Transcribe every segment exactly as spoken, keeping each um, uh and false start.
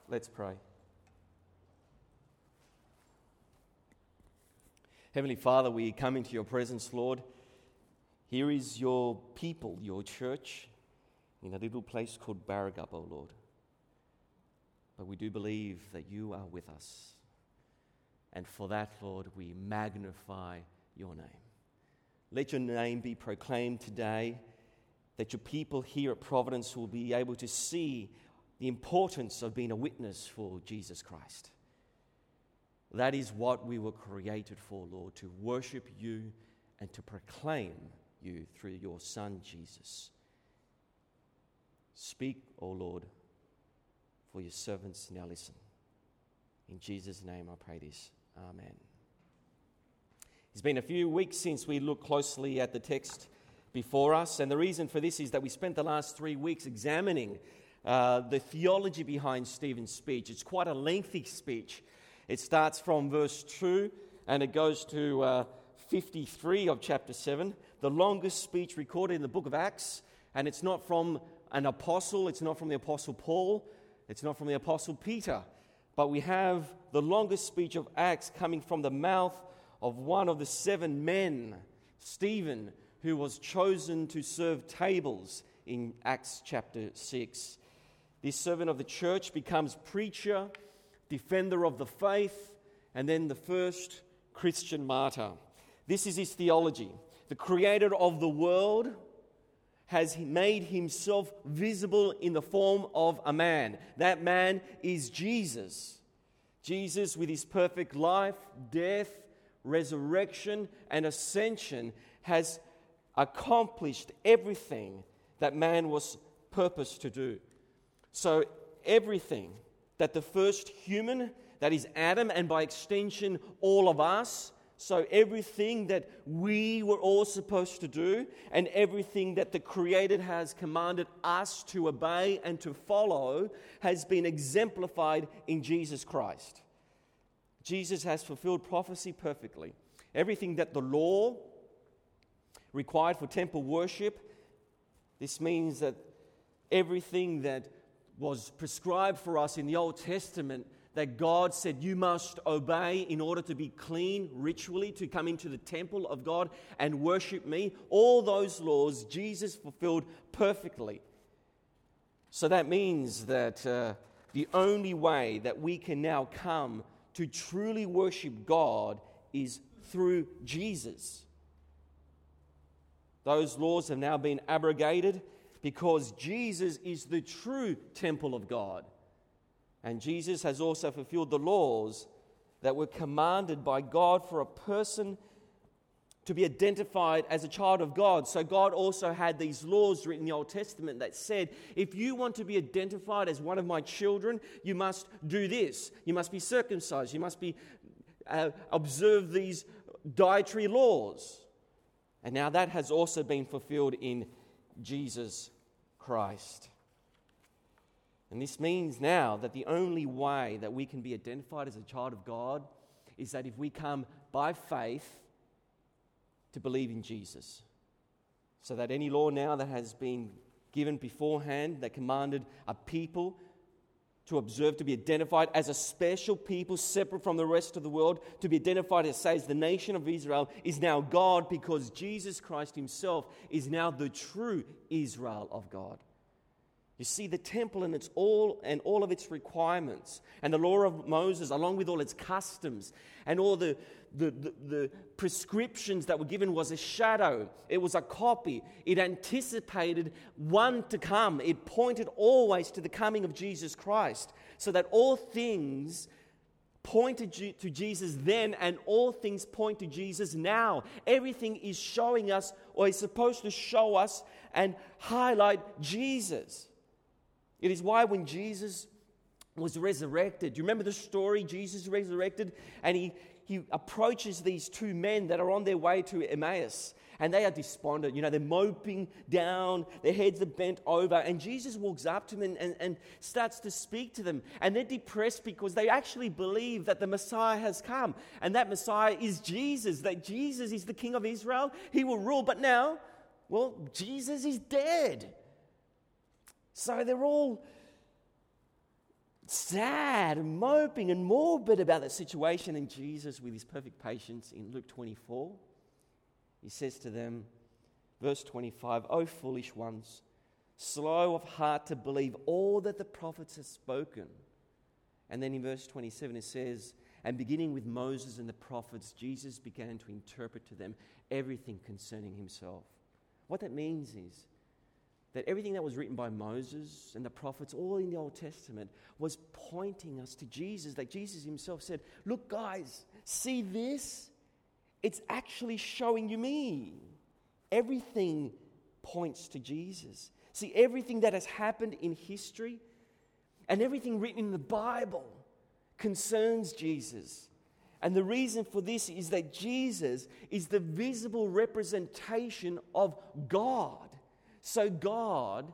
Let's pray. Heavenly Father, we come into your presence, Lord. Here is your people, your church, in a little place called Barragub, O Lord. But we do believe that you are with us. And for that, Lord, we magnify your name. Let your name be proclaimed today, that your people here at Providence will be able to see the importance of being a witness for Jesus Christ. That is what we were created for, Lord, to worship you and to proclaim you through your Son, Jesus. Speak, O Lord, for your servants now listen. In Jesus' name I pray this. Amen. It's been a few weeks since we looked closely at the text before us, and the reason for this is that we spent the last three weeks examining uh, the theology behind Stephen's speech. It's quite a lengthy speech. It starts from verse two and it goes to uh, fifty-three of chapter seven, the longest speech recorded in the book of Acts, and it's not from an apostle, it's not from the apostle Paul, it's not from the apostle Peter, but we have the longest speech of Acts coming from the mouth of one of the seven men, Stephen, who was chosen to serve tables in Acts chapter six. This servant of the church becomes preacher, defender of the faith, and then the first Christian martyr. This is his theology. The creator of the world has made himself visible in the form of a man. That man is Jesus. Jesus, with his perfect life, death, resurrection, and ascension, has accomplished everything that man was purposed to do. So everything that the first human, that is Adam, and by extension all of us, so everything that we were all supposed to do, and everything that the Creator has commanded us to obey and to follow, has been exemplified in Jesus Christ. Jesus has fulfilled prophecy perfectly. Everything that the law required for temple worship, this means that everything that was prescribed for us in the Old Testament, that God said you must obey in order to be clean ritually, to come into the temple of God and worship me, all those laws Jesus fulfilled perfectly. So that means that uh, the only way that we can now come to truly worship God is through Jesus. Those laws have now been abrogated because Jesus is the true temple of God. And Jesus has also fulfilled the laws that were commanded by God for a person to be identified as a child of God. So God also had these laws written in the Old Testament that said, if you want to be identified as one of my children, you must do this. You must be circumcised. You must be uh, observe these dietary laws. And now that has also been fulfilled in Jesus Christ. And this means now that the only way that we can be identified as a child of God is that if we come by faith to believe in Jesus. So that any law now that has been given beforehand that commanded a people to observe, to be identified as a special people separate from the rest of the world, to be identified as, say, as the nation of Israel, is now God, because Jesus Christ himself is now the true Israel of God. You see, the temple and its all and all of its requirements, and the law of Moses, along with all its customs and all the, the, the, the prescriptions that were given, was a shadow. It was a copy. It anticipated one to come. It pointed always to the coming of Jesus Christ, so that all things pointed to Jesus then, and all things point to Jesus now. Everything is showing us, or is supposed to show us and highlight Jesus. It is why when Jesus was resurrected, do you remember the story? Jesus resurrected, and he, he approaches these two men that are on their way to Emmaus, and they are despondent. You know, they're moping down, their heads are bent over, and Jesus walks up to them and, and, and starts to speak to them, and they're depressed because they actually believe that the Messiah has come, and that Messiah is Jesus, that Jesus is the King of Israel. He will rule, but now, well, Jesus is dead. So they're all sad and moping and morbid about that situation. And Jesus, with his perfect patience, in Luke twenty-four, he says to them, verse twenty-five, "O foolish ones, slow of heart to believe all that the prophets have spoken." And then in verse twenty-seven it says, "And beginning with Moses and the prophets, Jesus began to interpret to them everything concerning himself." What that means is that everything that was written by Moses and the prophets, all in the Old Testament, was pointing us to Jesus. Like Jesus himself said, "Look, guys, see this? It's actually showing you me." Everything points to Jesus. See, everything that has happened in history and everything written in the Bible concerns Jesus. And the reason for this is that Jesus is the visible representation of God. So God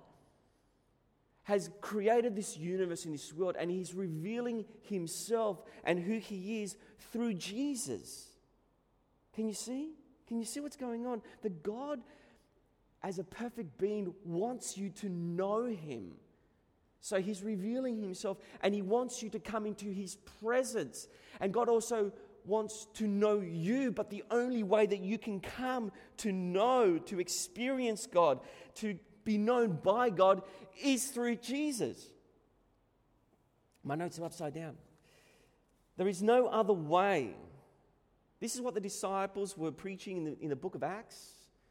has created this universe in this world, and he's revealing himself and who he is through Jesus. Can you see? Can you see what's going on? That God, as a perfect being, wants you to know him. So he's revealing himself, and he wants you to come into his presence. And God also wants to know you, but the only way that you can come to know, to experience God, to be known by God, is through Jesus. My notes are upside down. There is no other way. This is what the disciples were preaching in the, in the book of Acts,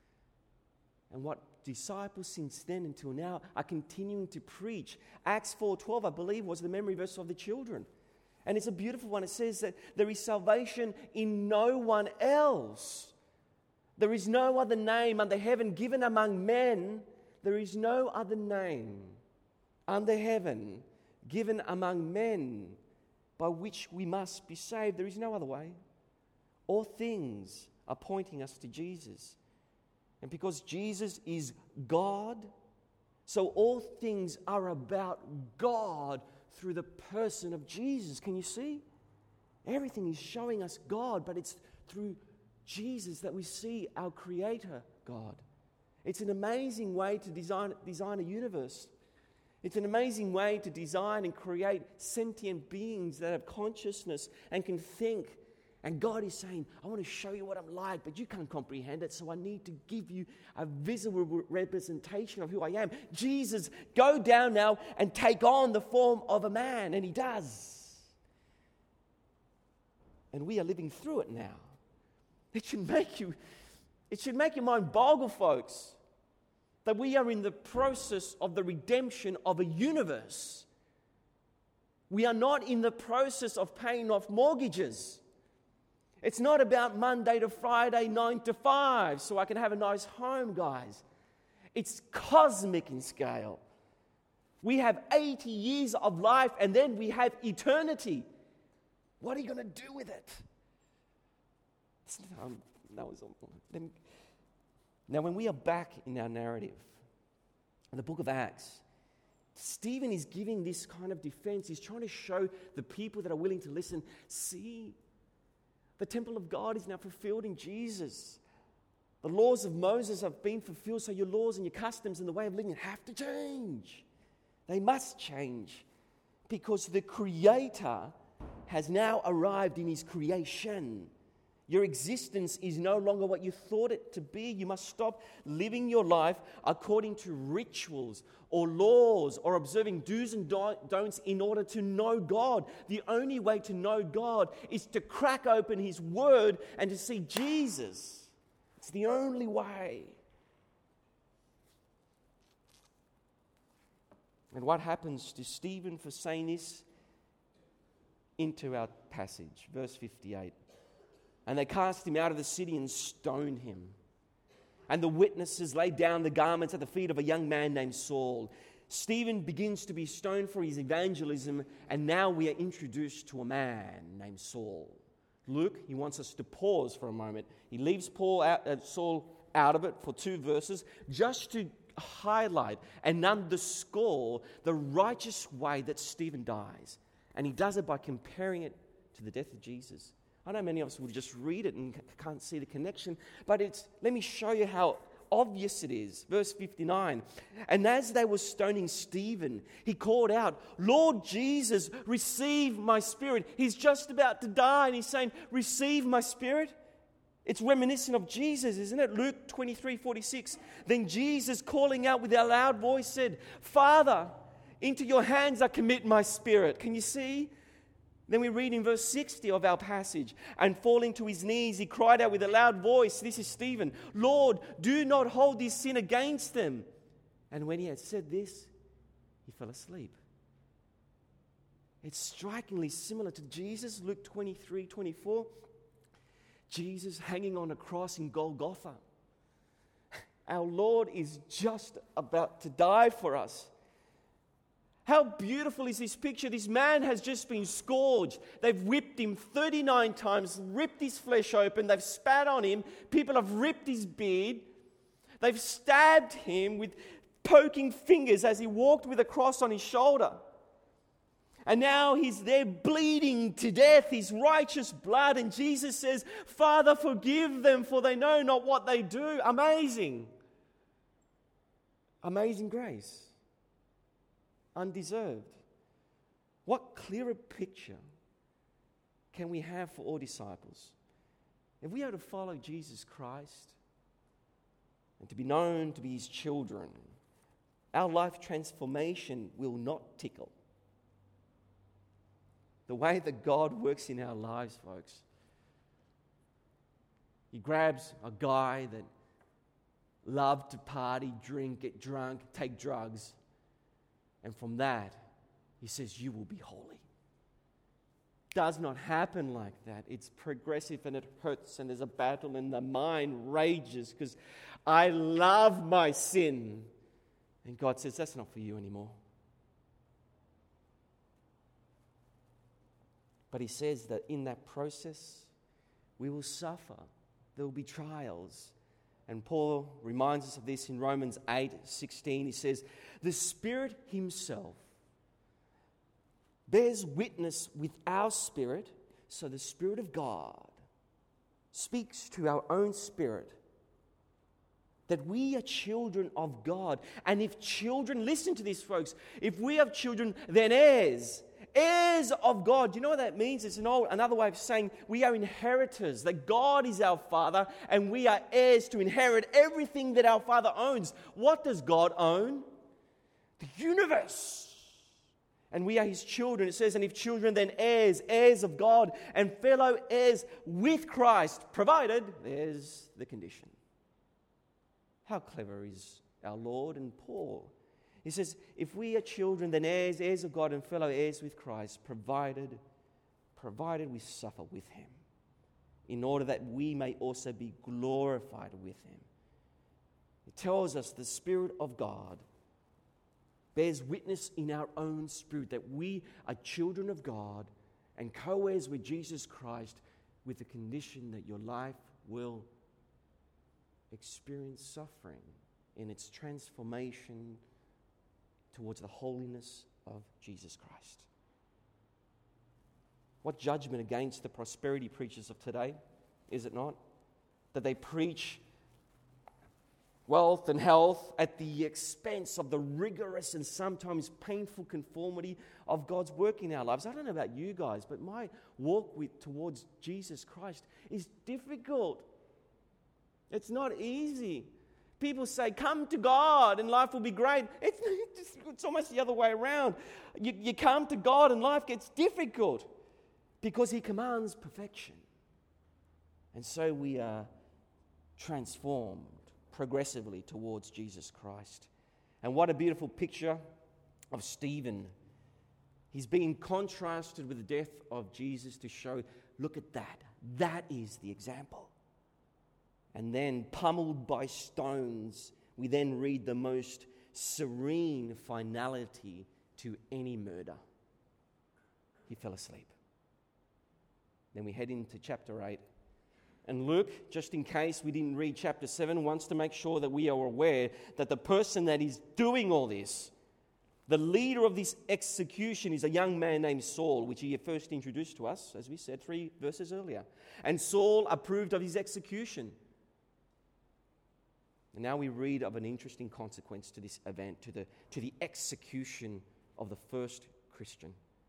and what disciples since then until now are continuing to preach. Acts four twelve, I believe, was the memory verse of the children. And it's a beautiful one. It says that there is salvation in no one else. There is no other name under heaven given among men. There is no other name under heaven given among men by which we must be saved. There is no other way. All things are pointing us to Jesus. And because Jesus is God, so all things are about God through the person of Jesus. Can you see? Everything is showing us God, but it's through Jesus that we see our Creator God. It's an amazing way to design, design a universe. It's an amazing way to design and create sentient beings that have consciousness and can think. And God is saying, I want to show you what I'm like, but you can't comprehend it, so I need to give you a visible representation of who I am. Jesus, go down now and take on the form of a man, and he does. And we are living through it now. It should make you, it should make your mind boggle, folks, that we are in the process of the redemption of a universe. We are not in the process of paying off mortgages. It's not about Monday to Friday, nine to five, so I can have a nice home, guys. It's cosmic in scale. We have eighty years of life, and then we have eternity. What are you going to do with it? Um, that was then, now, when we are back in our narrative, in the book of Acts, Stephen is giving this kind of defense. He's trying to show the people that are willing to listen, see, the temple of God is now fulfilled in Jesus. The laws of Moses have been fulfilled, so your laws and your customs and the way of living have to change. They must change because the Creator has now arrived in his creation. Your existence is no longer what you thought it to be. You must stop living your life according to rituals or laws or observing do's and don'ts in order to know God. The only way to know God is to crack open his word and to see Jesus. It's the only way. And what happens to Stephen for saying this? Into our passage, verse fifty-eight. And they cast him out of the city and stoned him. And the witnesses laid down the garments at the feet of a young man named Saul. Stephen begins to be stoned for his evangelism, and now we are introduced to a man named Saul. Luke, he wants us to pause for a moment. He leaves Paul out, uh, Saul out of it for two verses, just to highlight and underscore the righteous way that Stephen dies. And he does it by comparing it to the death of Jesus. I know many of us will just read it and can't see the connection, but it's let me show you how obvious it is. Verse fifty-nine. And as they were stoning Stephen, he called out, Lord Jesus, receive my spirit. He's just about to die and he's saying, receive my spirit. It's reminiscent of Jesus, isn't it? Luke twenty-three forty-six. Then Jesus, calling out with a loud voice, said, Father, into your hands I commit my spirit. Can you see? Then we read in verse sixty of our passage, and falling to his knees, he cried out with a loud voice, this is Stephen, Lord, do not hold this sin against them. And when he had said this, he fell asleep. It's strikingly similar to Jesus, Luke twenty-three twenty-four. Jesus hanging on a cross in Golgotha. Our Lord is just about to die for us. How beautiful is this picture? This man has just been scourged. They've whipped him thirty-nine times, ripped his flesh open. They've spat on him. People have ripped his beard. They've stabbed him with poking fingers as he walked with a cross on his shoulder. And now he's there bleeding to death, his righteous blood. And Jesus says, Father, forgive them, for they know not what they do. Amazing. Amazing grace. Undeserved. What clearer picture can we have for all disciples? If we are to follow Jesus Christ and to be known to be his children, our life transformation will not tickle. The way that God works in our lives, folks, he grabs a guy that loved to party, drink, get drunk, take drugs, and from that, he says, you will be holy. Does not happen like that. It's progressive and it hurts and there's a battle and the mind rages because I love my sin. And God says, that's not for you anymore. But he says that in that process, we will suffer. There will be trials. And Paul reminds us of this in Romans eight sixteen. He says, the Spirit himself bears witness with our spirit. So the Spirit of God speaks to our own spirit that we are children of God. And if children, listen to this, folks, if we have children, then heirs. Heirs of God. Do you know what that means? It's an old, another way of saying we are inheritors, that God is our Father and we are heirs to inherit everything that our Father owns. What does God own? The universe. And we are his children. It says, and if children, then heirs, heirs of God and fellow heirs with Christ, provided, there's the condition. How clever is our Lord and Paul? He says, if we are children, then heirs, heirs of God and fellow heirs with Christ, provided, provided we suffer with him, in order that we may also be glorified with him. It tells us the Spirit of God bears witness in our own spirit that we are children of God and co-heirs with Jesus Christ, with the condition that your life will experience suffering in its transformation towards the holiness of Jesus Christ. What judgment against the prosperity preachers of today, is it not? That they preach wealth and health at the expense of the rigorous and sometimes painful conformity of God's work in our lives. I don't know about you guys, but my walk with towards Jesus Christ is difficult. It's not easy. People say, come to God and life will be great. It's, it's, it's almost the other way around. You, you come to God and life gets difficult because he commands perfection. And so we are transformed progressively towards Jesus Christ. And what a beautiful picture of Stephen. He's being contrasted with the death of Jesus to show, look at that. That is the example. And then pummeled by stones, we then read the most serene finality to any murder. He fell asleep. Then we head into chapter eight. And Luke, just in case we didn't read chapter seven, wants to make sure that we are aware that the person that is doing all this, the leader of this execution, is a young man named Saul, which he first introduced to us, as we said, three verses earlier. And Saul approved of his execution. And now we read of an interesting consequence to this event, to the, to the execution of the first Christian.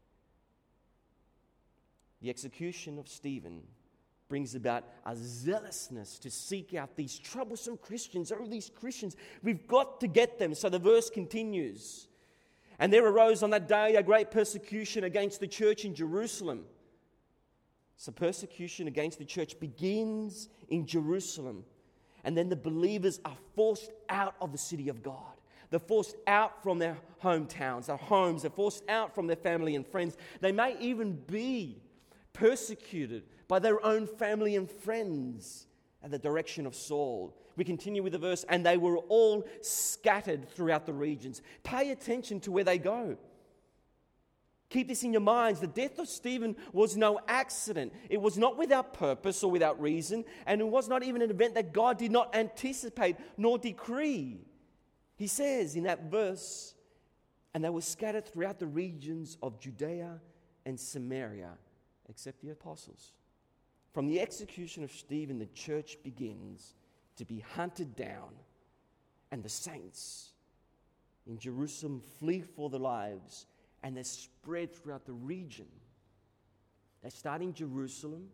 The execution of Stephen brings about a zealousness to seek out these troublesome Christians. Oh, these Christians, we've got to get them. So the verse continues. And there arose on that day a great persecution against the church in Jerusalem. So persecution against the church begins in Jerusalem. And then the believers are forced out of the city of God. They're forced out from their hometowns, their homes. They're forced out from their family and friends. They may even be persecuted by their own family and friends at the direction of Saul. We continue with the verse, and they were all scattered throughout the regions. Pay attention to where they go. Keep this in your minds. The death of Stephen was no accident. It was not without purpose or without reason, and it was not even an event that God did not anticipate nor decree. He says in that verse, and they were scattered throughout the regions of Judea and Samaria, except the apostles. From the execution of Stephen, the church begins to be hunted down, and the saints in Jerusalem flee for their lives, and they're spread throughout the region. They start in Jerusalem,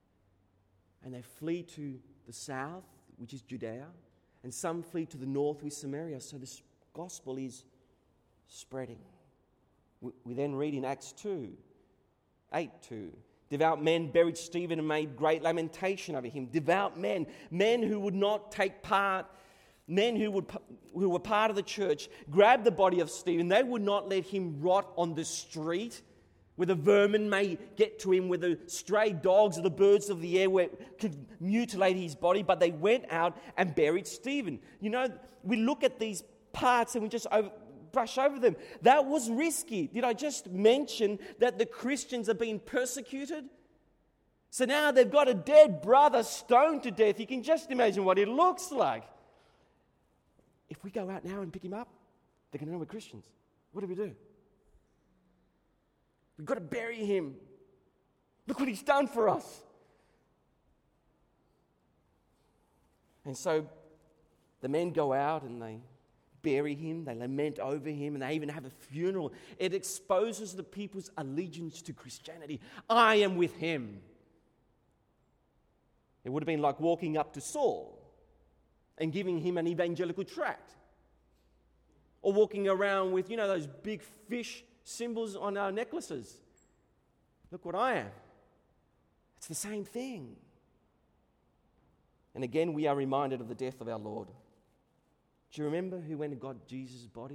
and they flee to the south, which is Judea, and some flee to the north with Samaria. So this gospel is spreading. We, we then read in Acts two, eight two. Devout men buried Stephen and made great lamentation over him. Devout men, men who would not take part, men who would who were part of the church, grabbed the body of Stephen. They would not let him rot on the street, where the vermin may get to him, where the stray dogs or the birds of the air were, could mutilate his body. But they went out and buried Stephen. You know, we look at these parts and we just over, brush over them. That was risky. Did I just mention that the Christians are being persecuted? So now they've got a dead brother stoned to death. You can just imagine what it looks like. If we go out now and pick him up, they're going to know we're Christians. What do we do? We've got to bury him. Look what he's done for us. And so the men go out and they bury him, they lament over him, and they even have a funeral. It exposes the people's allegiance to Christianity. I am with him. It would have been like walking up to Saul and giving him an evangelical tract. Or walking around with, you know, those big fish symbols on our necklaces. Look what I am. It's the same thing. And again, we are reminded of the death of our Lord. Do you remember who went and got Jesus' body?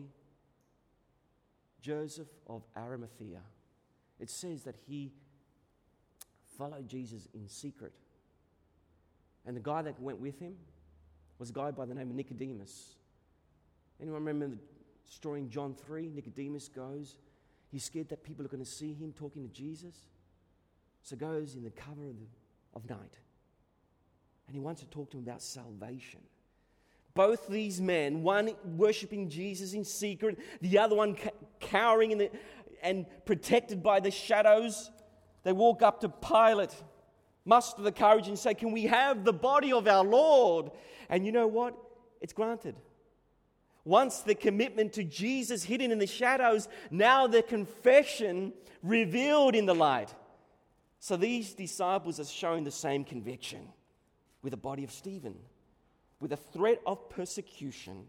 Joseph of Arimathea. It says that he followed Jesus in secret. And the guy that went with him was a guy by the name of Nicodemus. Anyone remember the story in John three? Nicodemus goes. He's scared that people are going to see him talking to Jesus. So goes in the cover of, the, of night. And he wants to talk to him about salvation. Both these men, one worshipping Jesus in secret, the other one ca- cowering in the, and protected by the shadows, they walk up to Pilate, muster the courage and say, can we have the body of our Lord? And you know what? It's granted. Once the commitment to Jesus hidden in the shadows, now the confession revealed in the light. So these disciples are showing the same conviction with the body of Stephen, with a threat of persecution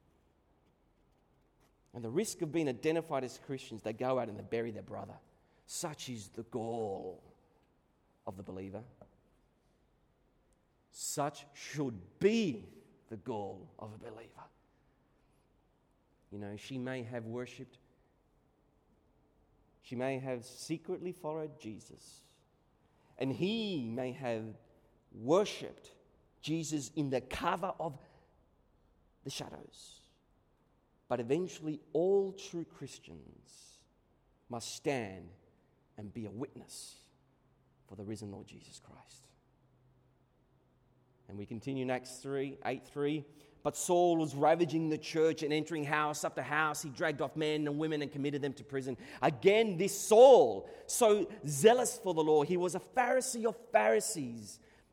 and the risk of being identified as Christians. They go out and they bury their brother. Such is the gall of the believer. Such should be the gall of a believer. You know, she may have worshipped, she may have secretly followed Jesus, and he may have worshipped Jesus in the cover of the shadows. But eventually, all true Christians must stand and be a witness for the risen Lord Jesus Christ. And we continue in Acts three, eight three. But Saul was ravaging the church and entering house after house. He dragged off men and women and committed them to prison. Again, this Saul, so zealous for the law, he was a Pharisee of Pharisees,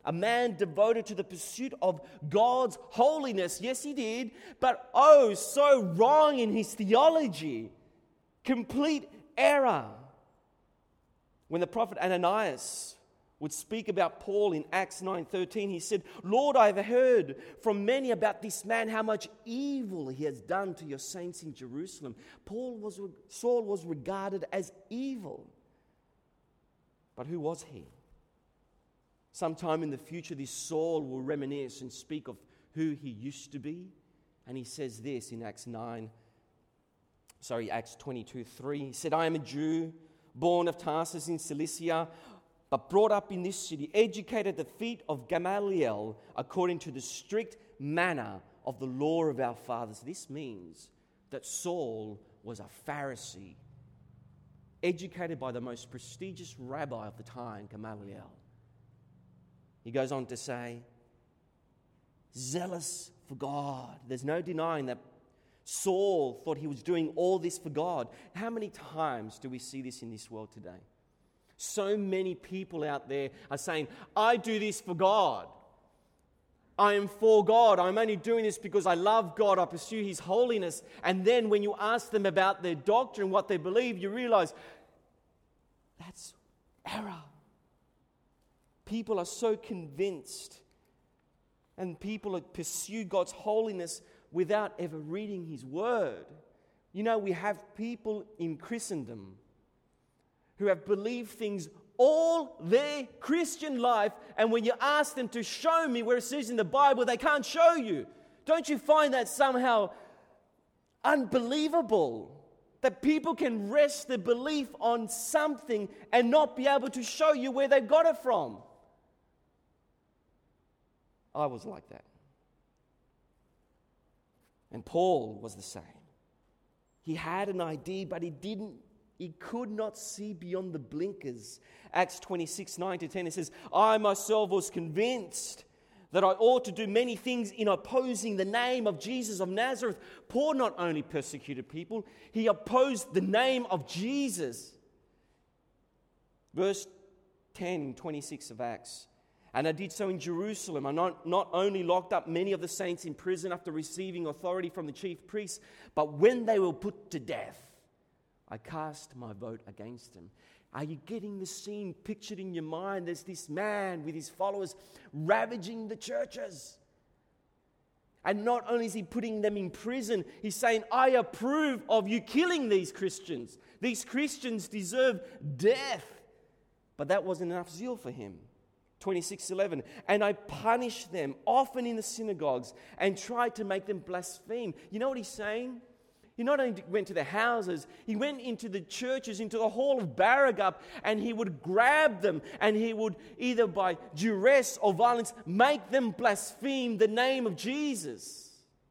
a man devoted to the pursuit of God's holiness. Yes, he did, but oh, so wrong in his theology. Complete error. When the prophet Ananias would speak about Paul in Acts nine thirteen, he said, Lord, I have heard from many about this man, how much evil he has done to your saints in Jerusalem. Paul was, Saul was regarded as evil. But who was he? Sometime in the future, this Saul will reminisce and speak of who he used to be. And he says this in Acts nine, sorry, Acts twenty-two three. He said, I am a Jew, born of Tarsus in Cilicia, but brought up in this city, educated at the feet of Gamaliel, according to the strict manner of the law of our fathers. This means that Saul was a Pharisee, educated by the most prestigious rabbi of the time, Gamaliel. He goes on to say, zealous for God. There's no denying that Saul thought he was doing all this for God. How many times do we see this in this world today? So many people out there are saying, I do this for God. I am for God. I'm only doing this because I love God. I pursue His holiness. And then when you ask them about their doctrine, what they believe, you realize that's error. People are so convinced, and people pursue God's holiness without ever reading His Word. You know, we have people in Christendom who have believed things all their Christian life, and when you ask them to show me where it says in the Bible, they can't show you. Don't you find that somehow unbelievable? That people can rest their belief on something and not be able to show you where they got it from. I was like that. And Paul was the same. He had an idea, but he didn't He could not see beyond the blinkers. Acts twenty-six, nine to ten, it says, I myself was convinced that I ought to do many things in opposing the name of Jesus of Nazareth. Paul not only persecuted people, he opposed the name of Jesus. Verse ten, twenty-six of Acts. And I did so in Jerusalem. I not, not only locked up many of the saints in prison after receiving authority from the chief priests, but when they were put to death, I cast my vote against them. Are you getting the scene pictured in your mind? There's this man with his followers ravaging the churches. And not only is he putting them in prison, he's saying, I approve of you killing these Christians. These Christians deserve death. But that wasn't enough zeal for him. twenty-six eleven, and I punished them often in the synagogues and tried to make them blaspheme. You know what he's saying? He not only went to the houses, he went into the churches, into the hall of Baragup, and he would grab them, and he would either by duress or violence make them blaspheme the name of Jesus.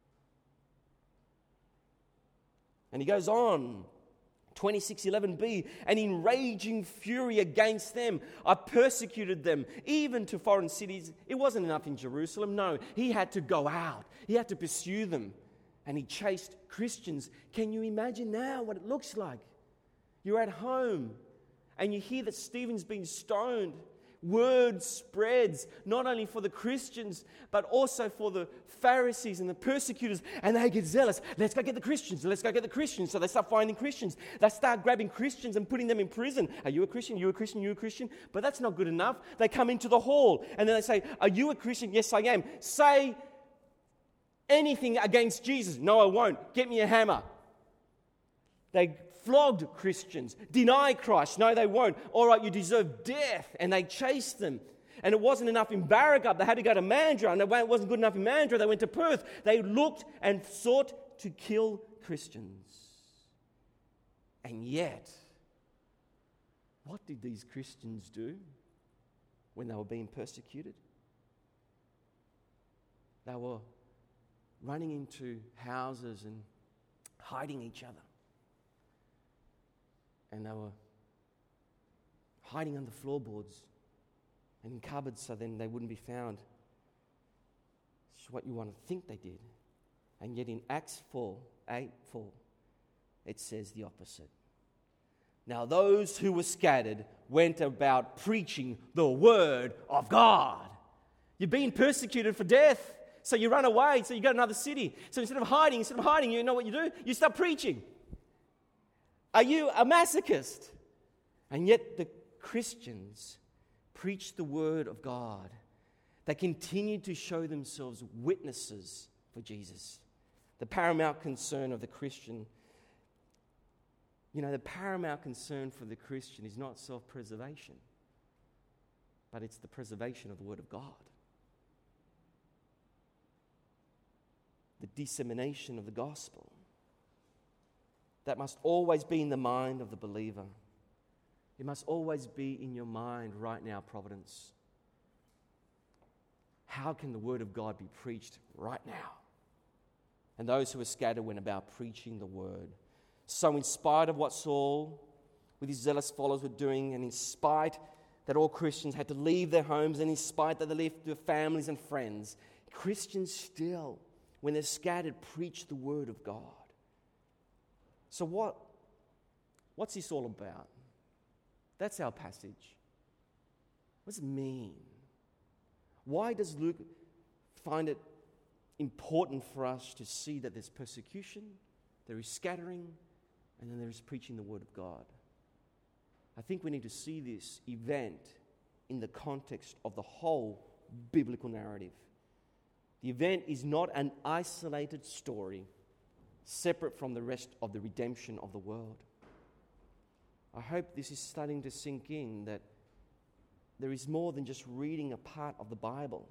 And he goes on, twenty-six eleven b, and in raging fury against them, I persecuted them, even to foreign cities. It wasn't enough in Jerusalem. No, he had to go out. He had to pursue them. And he chased Christians. Can you imagine now what it looks like? You're at home and you hear that Stephen's been stoned. Word spreads, not only for the Christians, but also for the Pharisees and the persecutors. And they get zealous. Let's go get the Christians. Let's go get the Christians. So they start finding Christians. They start grabbing Christians and putting them in prison. Are you a Christian? You a Christian? You a Christian? But that's not good enough. They come into the hall and then they say, are you a Christian? Yes, I am. Say anything against Jesus. No, I won't. Get me a hammer. They flogged Christians. Deny Christ. No, they won't. All right, you deserve death. And they chased them. And it wasn't enough in Baragup. They had to go to Mandurah. And it wasn't good enough in Mandurah. They went to Perth. They looked and sought to kill Christians. And yet, what did these Christians do when they were being persecuted? They were running into houses and hiding each other. And they were hiding under floorboards and in cupboards so then they wouldn't be found. It's what you want to think they did. And yet in Acts four, eight, four, it says the opposite. Now those who were scattered went about preaching the word of God. You're being persecuted for death. So you run away, so you go to another city. So instead of hiding, instead of hiding, you know what you do? You start preaching. Are you a masochist? And yet the Christians preach the word of God. They continue to show themselves witnesses for Jesus. The paramount concern of the Christian, you know, the paramount concern for the Christian is not self-preservation, but it's the preservation of the word of God. The dissemination of the gospel. That must always be in the mind of the believer. It must always be in your mind right now, Providence. How can the word of God be preached right now? And those who were scattered went about preaching the word. So in spite of what Saul with his zealous followers were doing, and in spite that all Christians had to leave their homes, and in spite that they left their families and friends, Christians still, when they're scattered, preach the word of God. So what, what's this all about? That's our passage. What does it mean? Why does Luke find it important for us to see that there's persecution, there is scattering, and then there is preaching the word of God? I think we need to see this event in the context of the whole biblical narrative. The event is not an isolated story separate from the rest of the redemption of the world. I hope this is starting to sink in, that there is more than just reading a part of the Bible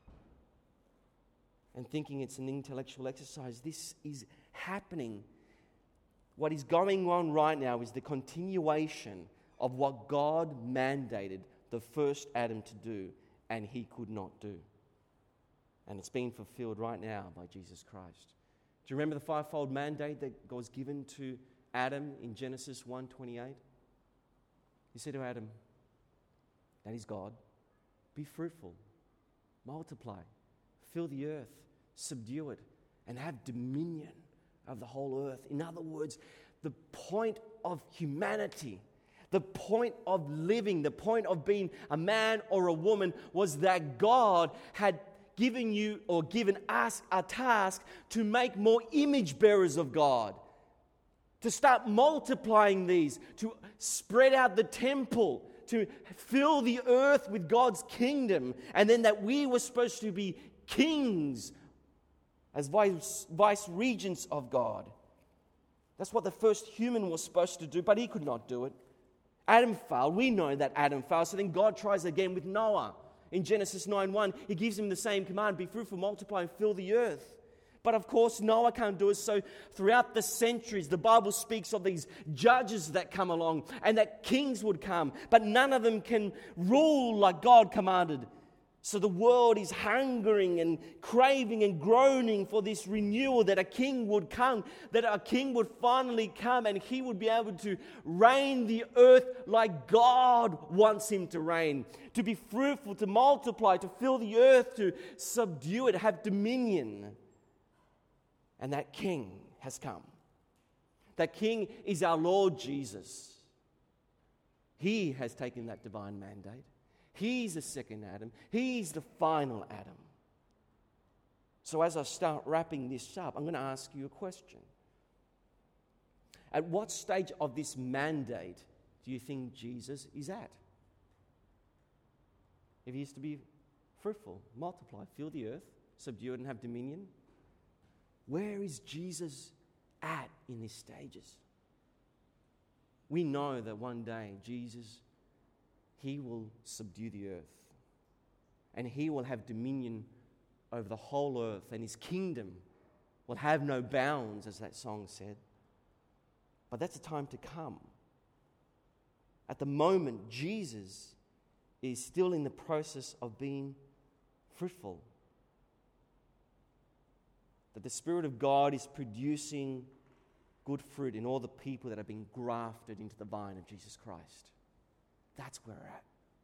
and thinking it's an intellectual exercise. This is happening. What is going on right now is the continuation of what God mandated the first Adam to do, and he could not do. And it's being fulfilled right now by Jesus Christ. Do you remember the fivefold mandate that was given to Adam in Genesis one twenty-eight? He said to Adam, that is God, be fruitful, multiply, fill the earth, subdue it, and have dominion of the whole earth. In other words, the point of humanity, the point of living, the point of being a man or a woman was that God had given you or given us a task to make more image bearers of God, to start multiplying these, to spread out the temple, to fill the earth with God's kingdom, and then that we were supposed to be kings as vice, vice regents of God. That's what the first human was supposed to do, but he could not do it. Adam failed. We know that Adam failed. So then God tries again with Noah. In Genesis nine one, he gives him the same command, be fruitful, multiply, and fill the earth. But of course, Noah can't do it. So throughout the centuries, the Bible speaks of these judges that come along and that kings would come. But none of them can rule like God commanded. So the world is hungering and craving and groaning for this renewal, that a king would come, that a king would finally come and he would be able to reign the earth like God wants him to reign. To be fruitful, to multiply, to fill the earth, to subdue it, have dominion. And that king has come. That king is our Lord Jesus. He has taken that divine mandate. He's the second Adam. He's the final Adam. So as I start wrapping this up, I'm going to ask you a question. At what stage of this mandate do you think Jesus is at? If he is to be fruitful, multiply, fill the earth, subdue it, and have dominion, where is Jesus at in these stages? We know that one day Jesus, he will subdue the earth, and he will have dominion over the whole earth, and his kingdom will have no bounds, as that song said. But that's a time to come. At the moment, Jesus is still in the process of being fruitful. That the Spirit of God is producing good fruit in all the people that have been grafted into the vine of Jesus Christ. That's where we're at.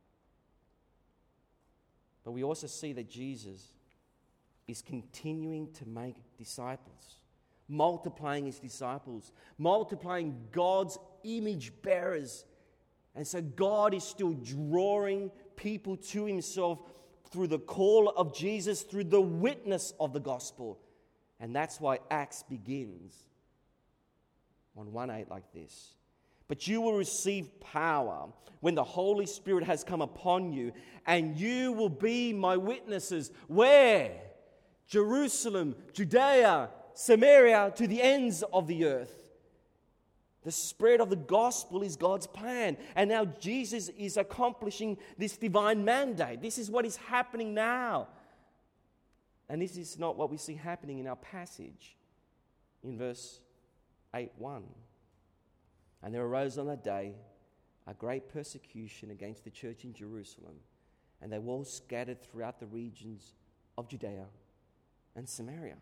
But we also see that Jesus is continuing to make disciples, multiplying his disciples, multiplying God's image bearers. And so God is still drawing people to himself through the call of Jesus, through the witness of the gospel. And that's why Acts begins on one eight like this. But you will receive power when the Holy Spirit has come upon you, and you will be my witnesses. Where? Jerusalem, Judea, Samaria, to the ends of the earth. The spread of the gospel is God's plan. And now Jesus is accomplishing this divine mandate. This is what is happening now. And this is not what we see happening in our passage in verse eight one. And there arose on that day a great persecution against the church in Jerusalem, and they were all scattered throughout the regions of Judea and Samaria.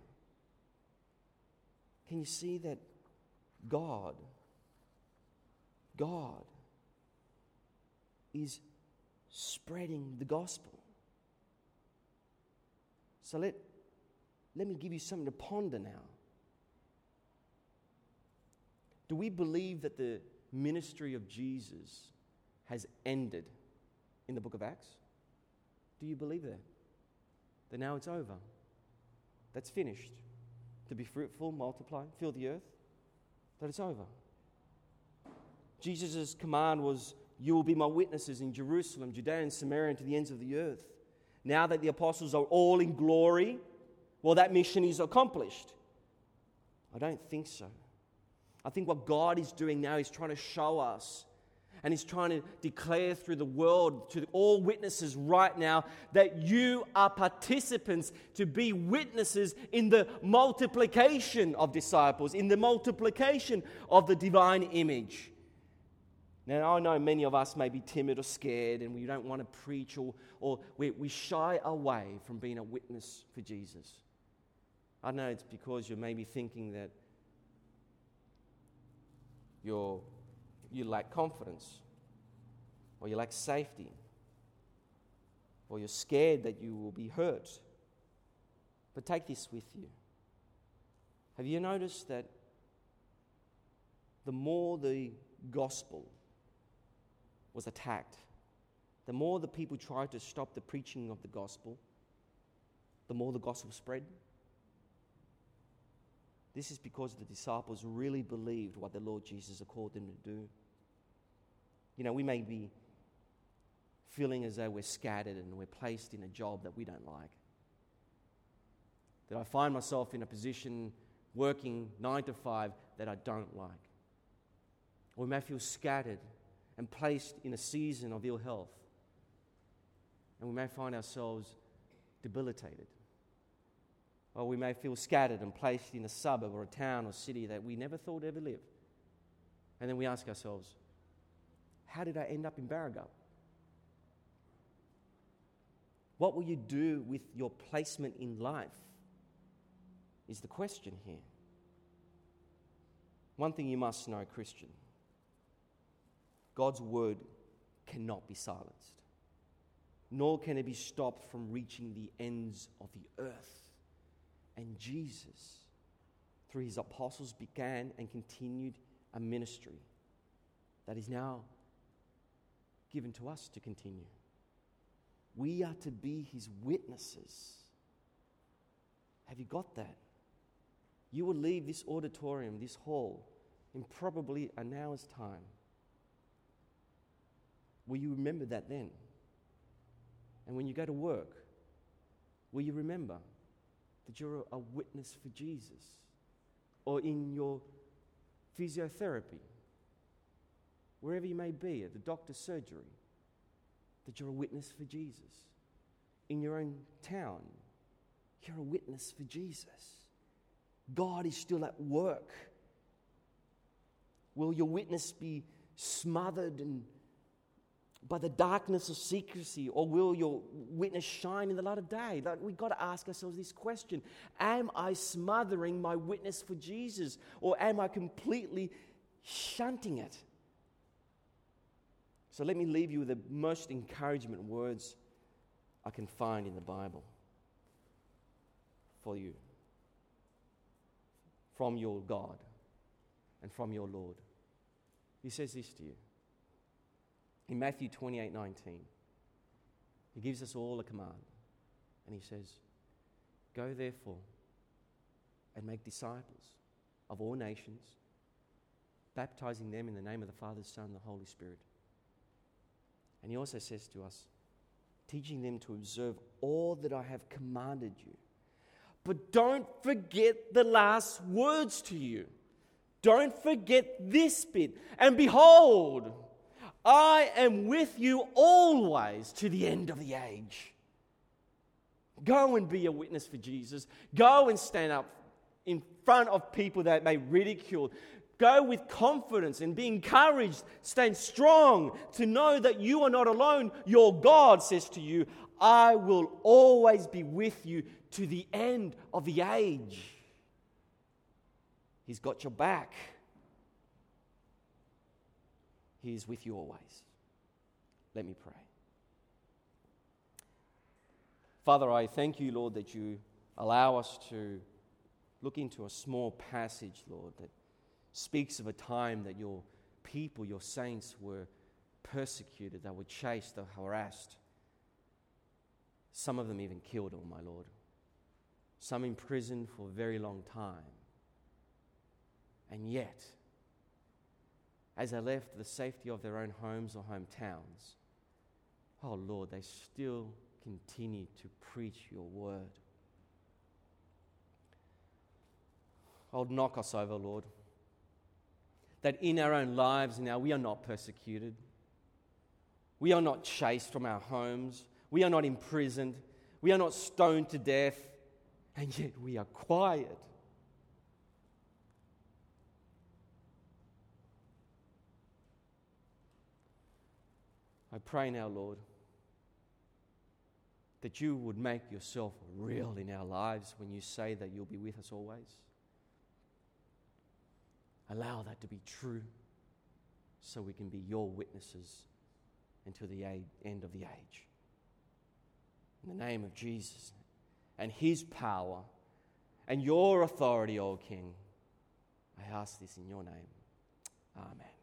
Can you see that God, God is spreading the gospel? So let, let me give you something to ponder now. Do we believe that the ministry of Jesus has ended in the book of Acts? Do you believe that? That now it's over? That's finished? To be fruitful, multiply, fill the earth? That it's over? Jesus' command was, you will be my witnesses in Jerusalem, Judea and Samaria, and to the ends of the earth. Now that the apostles are all in glory, well, that mission is accomplished. I don't think so. I think what God is doing now is trying to show us, and He's trying to declare through the world to all witnesses right now that you are participants to be witnesses in the multiplication of disciples, in the multiplication of the divine image. Now, I know many of us may be timid or scared, and we don't want to preach, or, or we, we shy away from being a witness for Jesus. I know it's because you're maybe thinking that You're, you lack confidence, or you lack safety, or you're scared that you will be hurt. But take this with you. Have you noticed that the more the gospel was attacked, the more the people tried to stop the preaching of the gospel, the more the gospel spread? This is because the disciples really believed what the Lord Jesus had called them to do. You know, we may be feeling as though we're scattered and we're placed in a job that we don't like. That I find myself in a position working nine to five that I don't like. Or we may feel scattered and placed in a season of ill health. And we may find ourselves debilitated. Or we may feel scattered and placed in a suburb or a town or city that we never thought ever live. And then we ask ourselves, how did I end up in Barragup? What will you do with your placement in life is the question here. One thing you must know, Christian, God's word cannot be silenced, nor can it be stopped from reaching the ends of the earth. And Jesus, through his apostles, began and continued a ministry that is now given to us to continue. We are to be his witnesses. Have you got that? You will leave this auditorium, this hall, in probably an hour's time. Will you remember that then? And when you go to work, will you remember that you're a witness for Jesus? Or in your physiotherapy, wherever you may be, at the doctor's surgery, that you're a witness for Jesus. In your own town, you're a witness for Jesus. God is still at work. Will your witness be smothered and by the darkness of secrecy, or will your witness shine in the light of day? Like, we've got to ask ourselves this question. Am I smothering my witness for Jesus, or am I completely shunting it? So let me leave you with the most encouragement words I can find in the Bible for you, from your God and from your Lord. He says this to you. In Matthew twenty-eight nineteen, he gives us all a command. And he says, go therefore and make disciples of all nations, baptizing them in the name of the Father, Son, and the Holy Spirit. And he also says to us, teaching them to observe all that I have commanded you. But don't forget the last words to you. Don't forget this bit. And behold, I am with you always to the end of the age. Go and be a witness for Jesus. Go and stand up in front of people that may ridicule. Go with confidence and be encouraged. Stand strong to know that you are not alone. Your God says to you, I will always be with you to the end of the age. He's got your back. He is with you always. Let me pray. Father, I thank you, Lord, that you allow us to look into a small passage, Lord, that speaks of a time that your people, your saints, were persecuted, they were chased, they were harassed. Some of them even killed, oh my Lord. Some imprisoned for a very long time. And yet, as they left the safety of their own homes or hometowns, oh Lord, they still continue to preach your word. Oh, knock us over, Lord, that in our own lives now we are not persecuted. We are not chased from our homes. We are not imprisoned. We are not stoned to death. And yet we are quiet. I pray now, Lord, that you would make yourself real in our lives when you say that you'll be with us always. Allow that to be true so we can be your witnesses until the end of the age. In the name of Jesus and his power and your authority, O King, I ask this in your name. Amen.